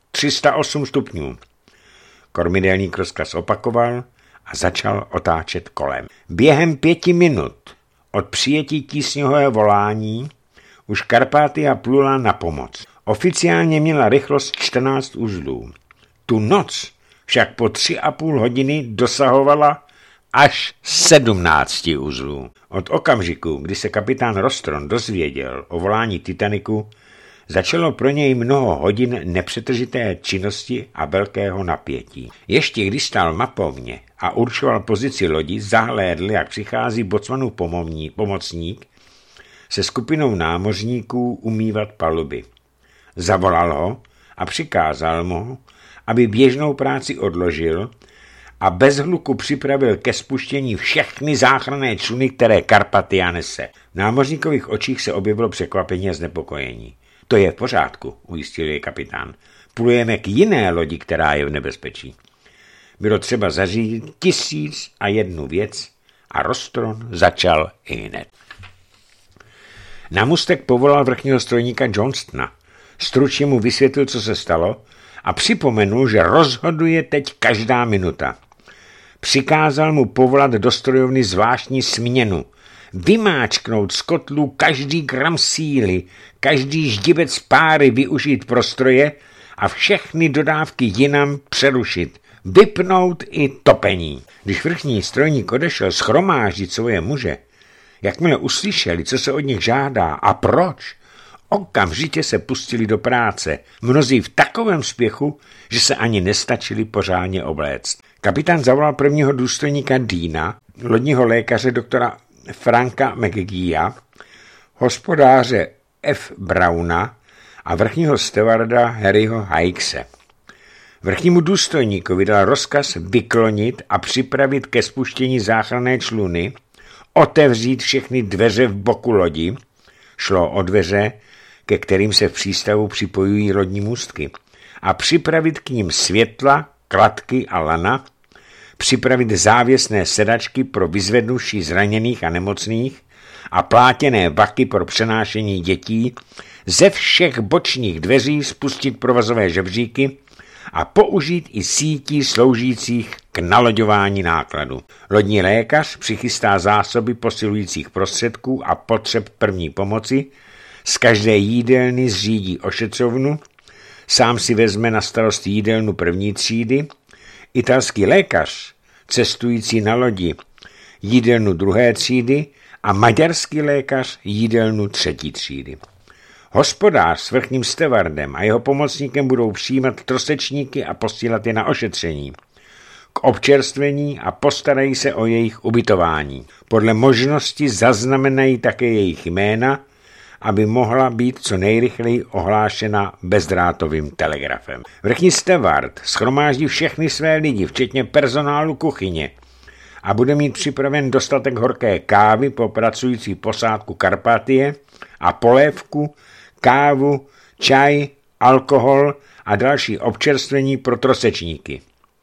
[SPEAKER 1] 308 stupňů. Kormidelník rozkaz opakoval a začal otáčet kolem. Během 5 minut od přijetí tísňového volání už Karpátia plula na pomoc. Oficiálně měla rychlost 14 uzlů. Tu noc však po 3,5 hodiny dosahovala až 17 uzlů. Od okamžiku, kdy se kapitán Rostron dozvěděl o volání Titaniku, začalo pro něj mnoho hodin nepřetržité činnosti a velkého napětí. Ještě když stál v mapovně a určoval pozici lodi, zahlédl, jak přichází bocmanův pomocník se skupinou námořníků umývat paluby. Zavolal ho a přikázal mu, aby běžnou práci odložil a bez hluku připravil ke spuštění všechny záchranné čluny, které Karpatia nese. V námořníkových očích se objevilo překvapení a znepokojení. To je v pořádku, ujistil jej kapitán. Plujeme k jiné lodi, která je v nebezpečí. Bylo třeba zařídit 1001 věc a Rostron začal ihned. Na můstek povolal vrchního strojníka Johnstona. Stručně mu vysvětlil, co se stalo, a připomenul, že rozhoduje teď každá minuta. Přikázal mu povolat do strojovny zvláštní směnu, vymáčknout z kotlů každý gram síly, každý ždibec páry využít pro stroje a všechny dodávky jinam přerušit, vypnout i topení. Když vrchní strojník odešel shromáždit svoje muže, jakmile uslyšeli, co se od nich žádá a proč, okamžitě se pustili do práce, mnozí v takovém spěchu, že se ani nestačili pořádně obléct. Kapitán zavolal prvního důstojníka Deana, lodního lékaře doktora Franka McGee'a, hospodáře F. Browna a vrchního stewarda Harryho Hikese. Vrchnímu důstojníkovi dal rozkaz vyklonit a připravit ke spuštění záchranné čluny, otevřít všechny dveře v boku lodi, šlo o dveře, ke kterým se v přístavu připojují lodní můstky, a připravit k ním světla, kladky a lana, připravit závěsné sedačky pro vyzvednutí zraněných a nemocných a plátěné vaky pro přenášení dětí, ze všech bočních dveří spustit provazové žebříky a použít i sítí sloužících k naloďování nákladu. Lodní lékař přichystá zásoby posilujících prostředků a potřeb první pomoci, z každé jídelny zřídí ošetřovnu, sám si vezme na starost jídelnu první třídy, italský lékař, cestující na lodi, jídelnu druhé třídy a maďarský lékař jídelnu třetí třídy. Hospodář s vrchním stevardem a jeho pomocníkem budou přijímat trosečníky a posílat je na ošetření, k občerstvení a postarají se o jejich ubytování. Podle možnosti zaznamenají také jejich jména, aby mohla být co nejrychleji ohlášena bezdrátovým telegrafem. Vrchní stevard shromáždí všechny své lidi, včetně personálu kuchyně, a bude mít připraven dostatek horké kávy po pracující posádku Karpatie a polévku, kávu čaj, alkohol a další občerstvení pro trosečníky.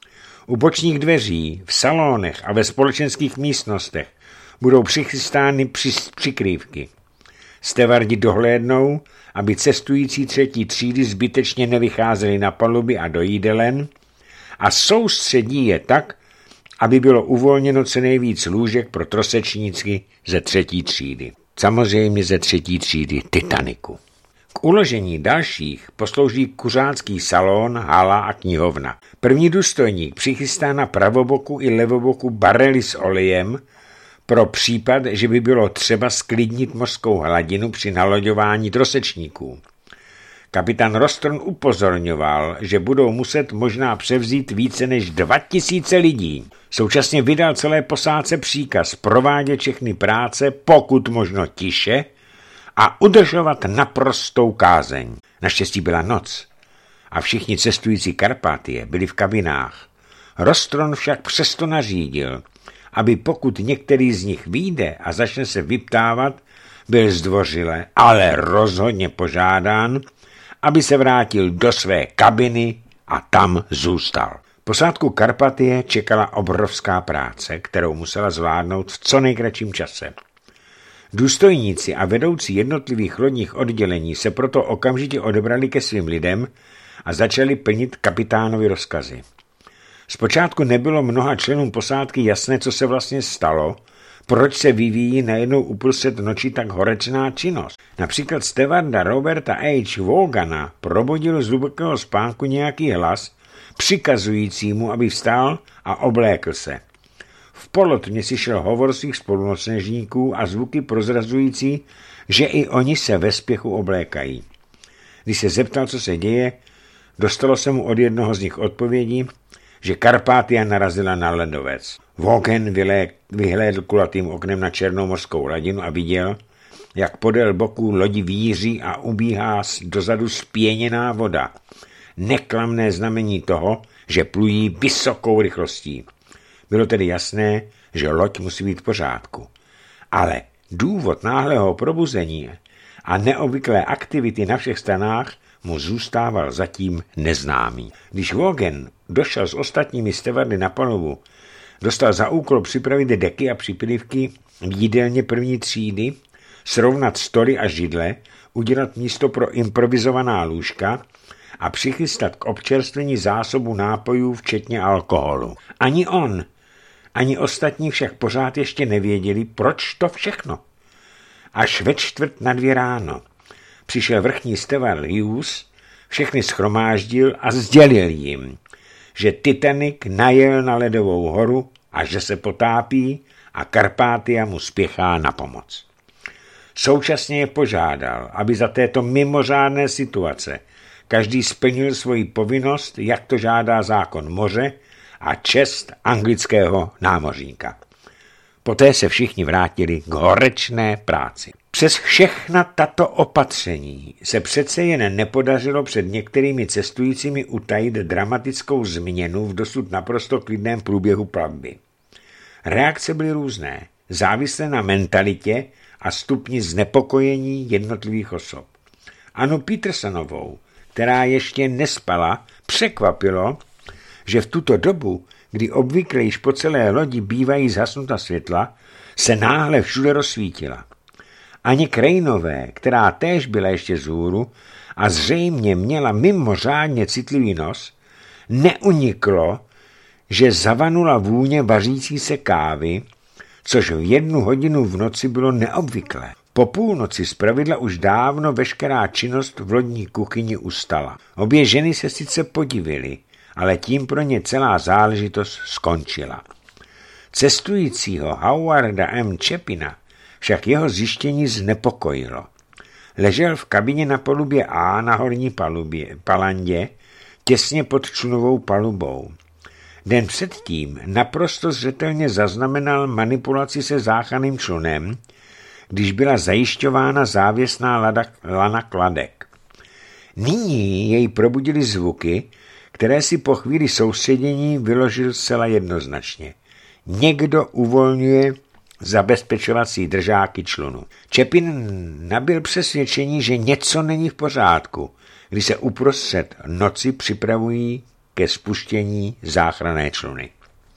[SPEAKER 1] U bočních dveří, v salonech a ve společenských místnostech budou přichystány přikrývky. Stevardi dohlédnou, aby cestující třetí třídy zbytečně nevycházeli na paluby a do jídelen a soustředí je tak, aby bylo uvolněno co nejvíc lůžek pro trosečníky ze třetí třídy. Samozřejmě ze třetí třídy Titaniku. K uložení dalších poslouží kuřácký salon, hala a knihovna. První důstojník přichystá na pravoboku i levoboku barely s olejem pro případ, že by bylo třeba sklidnit mořskou hladinu při naloďování trosečníků. Kapitán Rostron upozorňoval, že budou muset možná převzít více než 2000 lidí. Současně vydal celé posádce příkaz provádět všechny práce, pokud možno tiše, a udržovat naprostou kázeň. Naštěstí byla noc a všichni cestující Karpatie byli v kabinách. Rostron však přesto nařídil, aby pokud některý z nich vyjde a začne se vyptávat, byl zdvořile, ale rozhodně požádán, aby se vrátil do své kabiny a tam zůstal. Posádku Karpatie čekala obrovská práce, kterou musela zvládnout v co nejkratším čase. Důstojníci a vedoucí jednotlivých lodních oddělení se proto okamžitě odebrali ke svým lidem a začali plnit kapitánovi rozkazy. Zpočátku nebylo mnoha členům posádky jasné, co se vlastně stalo, proč se vyvíjí najednou uprostřed noči tak horečná činnost. Například stevarda Roberta H. Vogana probudil z hlubokého spánku nějaký hlas, přikazující mu, aby vstal a oblékl se. V polotmě si šel hovor svých spolunocnežníků a zvuky prozrazující, že i oni se ve spěchu oblékají. Když se zeptal, co se děje, dostalo se mu od jednoho z nich odpovědi, že Karpatia narazila na ledovec. Vogen vyhlédl kulatým oknem na černou mořskou hladinu a viděl, jak podél boků lodi víří a ubíhá dozadu spěněná voda. Neklamné znamení toho, že plují vysokou rychlostí. Bylo tedy jasné, že loď musí být v pořádku. Ale důvod náhlého probuzení a neobvyklé aktivity na všech stranách mu zůstával zatím neznámý. Když Vogen došel s ostatními stevardy na palubu, dostal za úkol připravit deky a připilivky v jídelně první třídy, srovnat stoly a židle, udělat místo pro improvizovaná lůžka a přichystat k občerstvení zásobu nápojů, včetně alkoholu. Ani on, ani ostatní však pořád ještě nevěděli, proč to všechno. Až ve 1:45 ráno přišel vrchní steward Hughes, všechny shromáždil a sdělil jim, že Titanic najel na ledovou horu a že se potápí a Karpatia mu spěchá na pomoc. Současně je požádal, aby za této mimořádné situace každý splnil svoji povinnost, jak to žádá zákon moře a čest anglického námořníka. Poté se všichni vrátili k horečné práci. Přes všechna tato opatření se přece jen nepodařilo před některými cestujícími utajit dramatickou změnu v dosud naprosto klidném průběhu plavby. Reakce byly různé, závislé na mentalitě a stupni znepokojení jednotlivých osob. Anu Petersonovou, která ještě nespala, překvapilo, že v tuto dobu, kdy obvykle již po celé lodi bývají zhasnuta světla, se náhle všude rozsvítila. Ani Craneové, která též byla ještě vzhůru a zřejmě měla mimořádně citlivý nos, neuniklo, že zavanula vůně vařící se kávy, což v 1 hodinu v noci bylo neobvyklé. Po půlnoci zpravidla už dávno veškerá činnost v lodní kuchyni ustala. Obě ženy se sice podivily, ale tím pro ně celá záležitost skončila. Cestujícího Howarda M. Chapina však jeho zjištění znepokojilo. Ležel v kabině na palubě A na horní palandě, těsně pod člunovou palubou. Den předtím naprosto zřetelně zaznamenal manipulaci se záchranným člunem, když byla zajišťována závěsná lana kladek. Nyní jej probudily zvuky, které si po chvíli soustředění vyložil zcela jednoznačně. Někdo uvolňuje zabezpečovací držáky člunu. Čepin nabyl přesvědčení, že něco není v pořádku, když se uprostřed noci připravují ke spuštění záchranné čluny.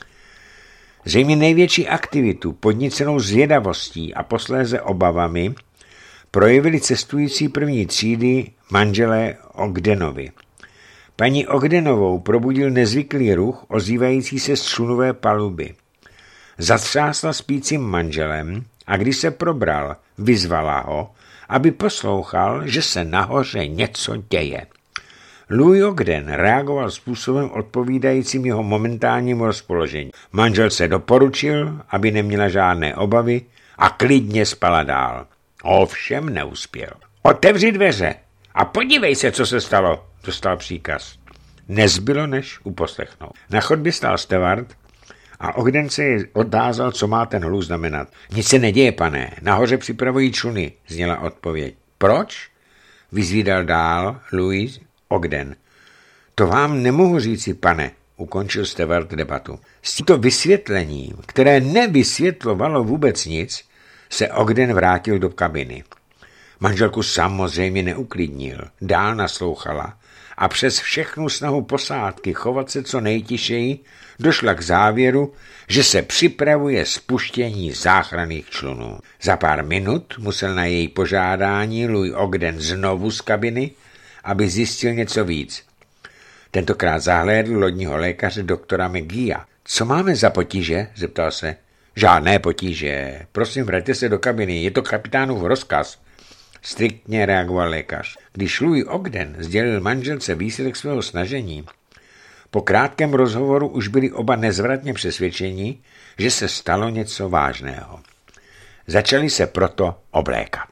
[SPEAKER 1] Zřejmě největší aktivitu, podnícenou zvědavostí a posléze obavami, projevili cestující první třídy manželé Ogdenovi. Paní Ogdenovou probudil nezvyklý ruch ozývající se z člunové paluby. Zatřásla spícím manželem a když se probral, vyzvala ho, aby poslouchal, že se nahoře něco děje. Louis Ogden reagoval způsobem odpovídajícím jeho momentálnímu rozpoložení. Manžel se doporučil, aby neměla žádné obavy a klidně spala dál. Ovšem neuspěl. Otevři dveře a podívej se, co se stalo, dostal příkaz. Nezbylo, než uposlechnout. Na chodbě stál steward a Ogden se jej otázal, co má ten hluk znamenat. Nic se neděje, pane, nahoře připravují čluny, zněla odpověď. Proč? Vyzvídal dál Louis Ogden. To vám nemohu říci, pane, ukončil steward debatu. S tímto vysvětlením, které nevysvětlovalo vůbec nic, se Ogden vrátil do kabiny. Manželku samozřejmě neuklidnil, dál naslouchala a přes všechnu snahu posádky chovat se co nejtišeji došla k závěru, že se připravuje spuštění záchranných člunů. Za pár minut musel na její požádání Louis Ogden znovu z kabiny, aby zjistil něco víc. Tentokrát zahlédl lodního lékaře doktora McGeea. Co máme za potíže? Zeptal se. Žádné potíže. Prosím, vraťte se do kabiny, je to kapitánův rozkaz. Striktně reagoval lékař. Když Louis Ogden sdělil manželce výsledek svého snažení, po krátkém rozhovoru už byli oba nezvratně přesvědčeni, že se stalo něco vážného. Začali se proto oblékat.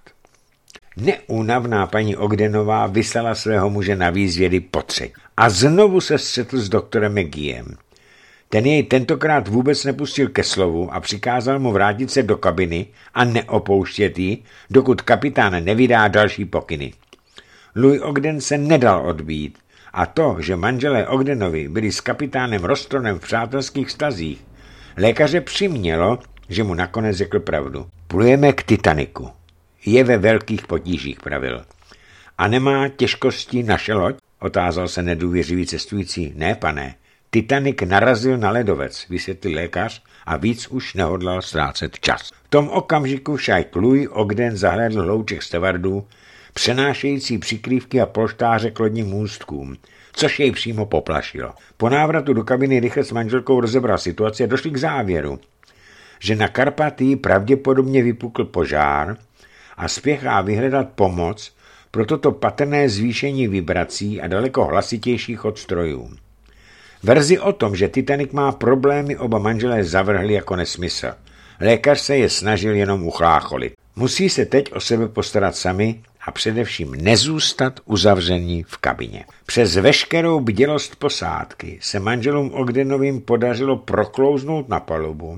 [SPEAKER 1] Neúnavná paní Ogdenová vyslala svého muže na výzvědy potřetí a znovu se střetl s doktorem McGeem. Ten jej tentokrát vůbec nepustil ke slovu a přikázal mu vrátit se do kabiny a neopouštět ji, dokud kapitán nevydá další pokyny. Louis Ogden se nedal odbít a to, že manželé Ogdenovi byli s kapitánem Rostonem v přátelských vztazích, lékaře přimělo, že mu nakonec řekl pravdu. Plujeme k Titaniku. Je ve velkých potížích, pravil. A nemá těžkostí naše loď? Otázal se nedůvěřivý cestující. Ne, pane. Titanic narazil na ledovec, vysvětlil lékař a víc už nehodlal ztrácet čas. V tom okamžiku však Louis Ogden zahlédl hlouček stewardů, přenášející přikrývky a polštáře k lodním můstkům, což jej přímo poplašilo. Po návratu do kabiny rychle s manželkou rozebral situaci a došli k závěru, že na Karpatii pravděpodobně vypukl požár a spěchá vyhledat pomoc pro toto patrné zvýšení vibrací a daleko hlasitější chod strojů. Verzi o tom, že Titanic má problémy, oba manželé zavrhli jako nesmysl. Lékař se je snažil jenom uchlácholit. Musí se teď o sebe postarat sami a především nezůstat uzavření v kabině. Přes veškerou bdělost posádky se manželům Ogdenovým podařilo proklouznout na palubu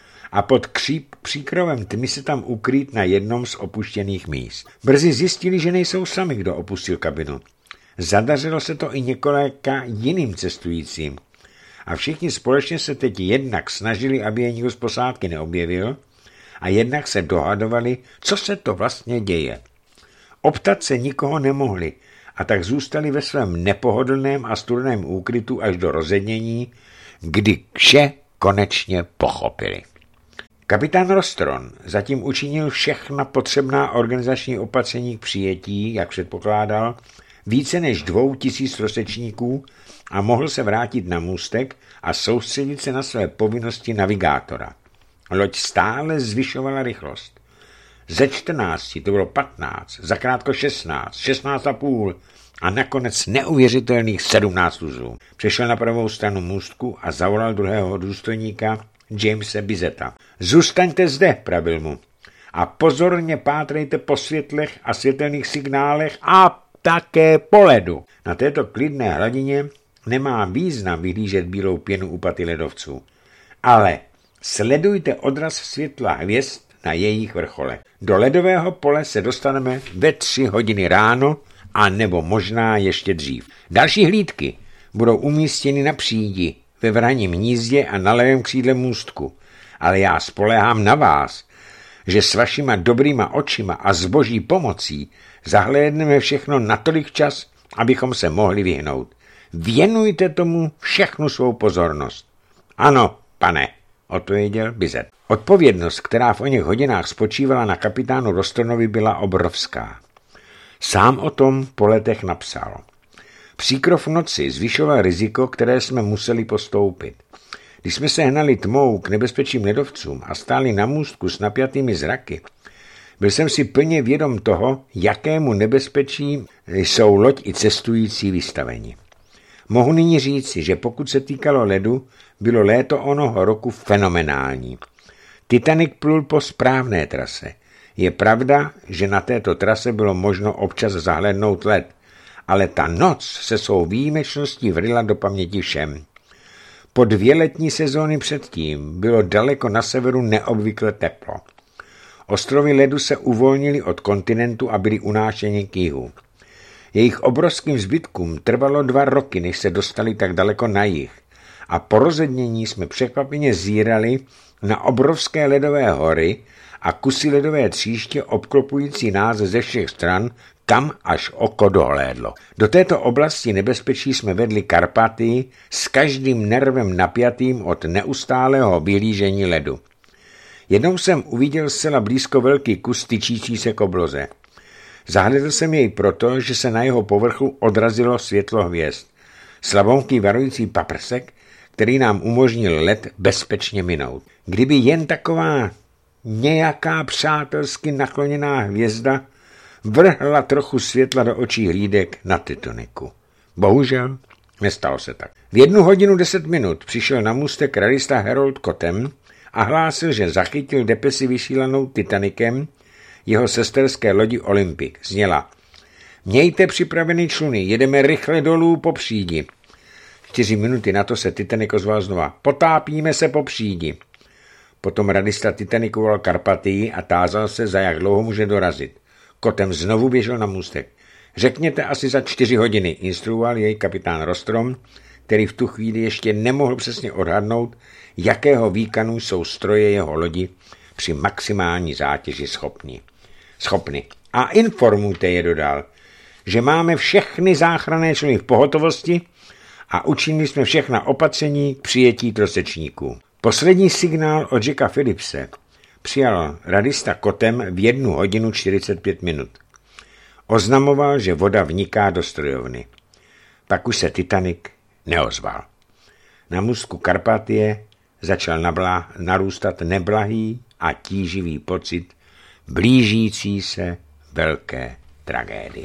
[SPEAKER 1] a pod příkrovem tmy se tam ukrýt na jednom z opuštěných míst. Brzy zjistili, že nejsou sami, kdo opustil kabinu. Zadařilo se to i několika jiným cestujícím a všichni společně se teď jednak snažili, aby je nikdo z posádky neobjevil a jednak se dohadovali, co se to vlastně děje. Optat se nikoho nemohli a tak zůstali ve svém nepohodlném a studeném úkrytu až do rozednění, kdy vše konečně pochopili. Kapitán Rostron zatím učinil všechna potřebná organizační opatření k přijetí, jak předpokládal, více než 2000 rozsečníků a mohl se vrátit na můstek a soustředit se na své povinnosti navigátora. Loď stále zvyšovala rychlost. Ze 14 to bylo 15, zakrátko 16, 16,5 a nakonec neuvěřitelných 17 uzlů. Přešel na pravou stranu můstku a zavolal druhého důstojníka Jamese Bizeta. Zůstaňte zde, pravil mu, a pozorně pátrejte po světlech a světelných signálech a také po ledu. Na této klidné hladině nemá význam vyhlížet bílou pěnu u paty ledovců, ale sledujte odraz světla hvězd na jejich vrchole. Do ledového pole se dostaneme ve 3 hodiny ráno a nebo možná ještě dřív. Další hlídky budou umístěny na přídi, ve vrhaním hnízdě a na levém křídle můstku ale já spoléhám na vás, že s vašima dobrýma očima a s boží pomocí zahlédneme všechno natolik čas, abychom se mohli vyhnout. Věnujte tomu všechnu svou pozornost. Ano, pane, odpověděl Bizet. Odpovědnost, která v oněch hodinách spočívala na kapitánu Rostonovi, byla obrovská. Sám o tom po letech napsal. Příkrov noci zvyšoval riziko, které jsme museli postoupit. Když jsme se hnali tmou k nebezpečným ledovcům a stáli na můstku s napjatými zraky, byl jsem si plně vědom toho, jakému nebezpečí jsou loď i cestující vystaveni. Mohu nyní říci, že pokud se týkalo ledu, bylo léto onoho roku fenomenální. Titanic plul po správné trase. Je pravda, že na této trase bylo možno občas zahlédnout led, ale ta noc se svou výjimečností vryla do paměti všem. Po 2 letní sezóny předtím bylo daleko na severu neobvykle teplo. Ostrovy ledu se uvolnily od kontinentu a byly unášeni k jihu. Jejich obrovským zbytkům trvalo 2 roky, než se dostali tak daleko na jih, a po rozednění jsme překvapeně zírali na obrovské ledové hory a kusy ledové tříště obklopující nás ze všech stran, kam až oko dohlédlo. Do této oblasti nebezpečí jsme vedli Karpaty s každým nervem napjatým od neustálého vyhlížení ledu. Jednou jsem uviděl zcela blízko velký kus tyčící se k obloze. Zahledl jsem jej proto, že se na jeho povrchu odrazilo světlo hvězd. Slabonký varující paprsek, který nám umožnil let bezpečně minout. Kdyby jen taková nějaká přátelsky nakloněná hvězda vrhla trochu světla do očí hlídek na Titaniku. Bohužel nestalo se tak. V 1:10 přišel na můstek radista Harold Cottam a hlásil, že zachytil depesi vysílanou Titanicem jeho sesterské lodi Olympic. Zněla: mějte připravený čluny, jedeme rychle dolů po přídi. 4 minuty na to se Titanic ozval znova: potápíme se po přídi. Potom radista Titanicoval Karpatii a tázal se, za jak dlouho může dorazit. Cottam znovu běžel na můstek. Řekněte asi za 4 hodiny, instruoval jej kapitán Rostrom, který v tu chvíli ještě nemohl přesně odhadnout, jakého výkonu jsou stroje jeho lodi při maximální zátěži schopny. A informujte je, dodal, že máme všechny záchranné čluny v pohotovosti a učinili jsme všechna opatření k přijetí trosečníků. Poslední signál od Jacka Phillipse přijal radista Cottam v 1:45. Oznamoval, že voda vniká do strojovny. Pak už se Titanic neozval. Na můstku Karpatie začal narůstat neblahý a tíživý pocit blížící se velké tragédie.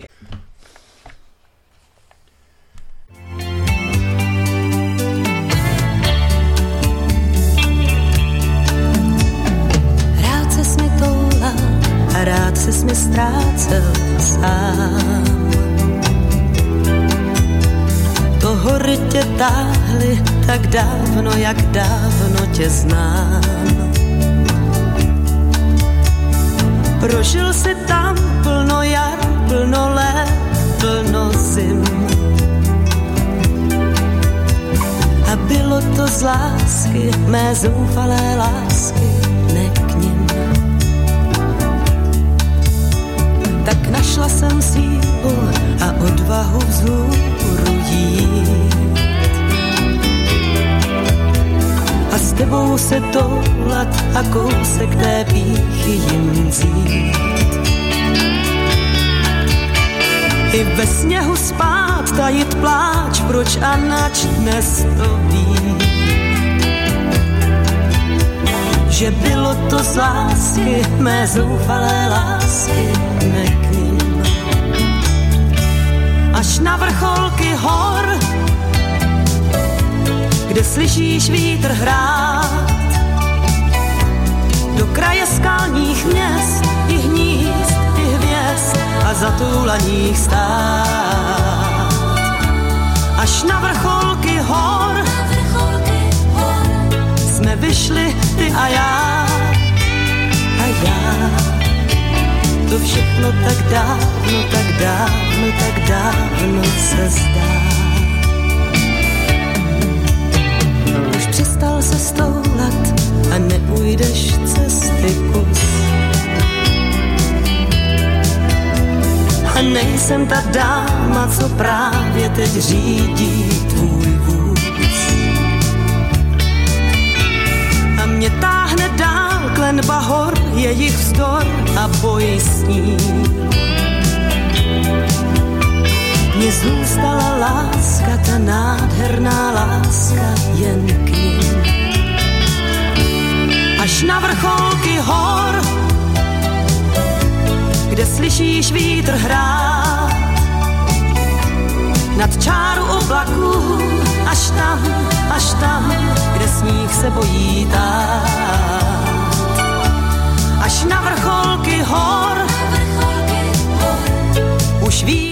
[SPEAKER 2] Rád ses mi toulal a rád ses mi ztrácel sám. To hory tě táhly tak dávno, jak dávno tě znám. Prožil si tam plno jar, plno let, plno zim. A bylo to z lásky, mé zoufalé lásky, ne k nim. Tak našla jsem sílu a odvahu vzhůru jít. A s tebou se toulat a kousek té pýchy jim vzít. I ve sněhu spát, tajit pláč, proč a nač dnes to ví. Že bylo to z lásky, mé zoufalé lásky, ne k nim. Až na vrcholky hor, kde slyšíš vítr hrát, do kraje skalních měst, i hnízd, i hvězd a zatulaných stát. Až na vrcholky hor jsme vyšli ty a já. To všechno tak dávno, tak dávno, tak dávno se zdá. Už přestal přestal se stoulat a neujdeš cesty kus. A nejsem ta dáma, co právě teď řídí tvůj vůz. A mě táhne dál klenba hor, jejich vzdor a boj s ní. Mně zůstala láska, ta nádherná láska jen k ním. Až na vrcholky hor, kde slyšíš vítr hrát, nad čáru oblaků, až tam, kde sníh se bojí tát. Až na vrcholky hor, už víš,